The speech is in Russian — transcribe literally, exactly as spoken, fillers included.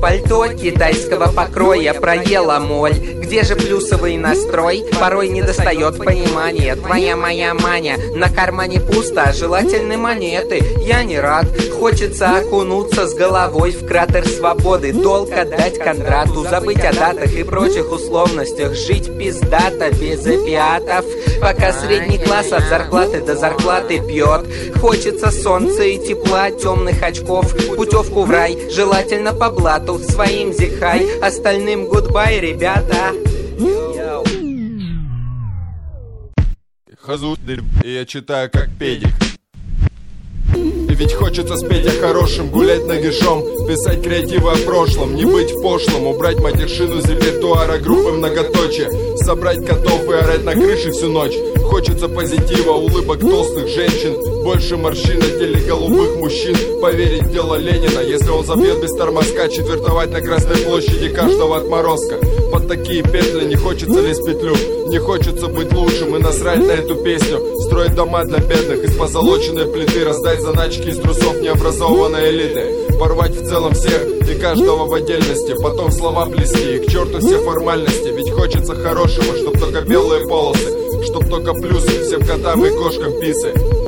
Пальто китайского покроя проела моль. Где же плюсовый настрой? Порой не достает понимания. Твоя моя маня, на кармане пусто, а желательны монеты. Я не рад, хочется окунуться с головой в кратер свободы. Долг отдать Кондрату, забыть о датах и прочих условностях. Жить пиздато, без опиатов, пока средний класс от зарплаты до зарплаты пьет. Хочется солнца и тепла, темных очков, путевку в рай, желательно по блату. Своим зихай, остальным гудбай, ребята. Хазу, и я читаю как педик. И ведь хочется спеть о хорошем, гулять нагишом, писать креативы о прошлом, не быть в пошлом, убрать матершину из репертуара группы многоточие, собрать котов и орать на крыше всю ночь. Хочется позитива, улыбок толстых женщин, больше морщин на теле голубых мужчин. Поверить в дело Ленина, если он забьет без тормозка, четвертовать на Красной площади каждого отморозка. Под такие петли не хочется лезть в петлю, не хочется быть лучшим и насрать на эту песню. Строить дома для бедных из позолоченной плиты, раздать заначки из трусов необразованной элиты, порвать в целом всех и каждого в отдельности, потом слова плести, и к черту все формальности. Ведь хочется хорошего, чтоб только белые полосы, чтоб только плюсы, всем котам и кошкам писы.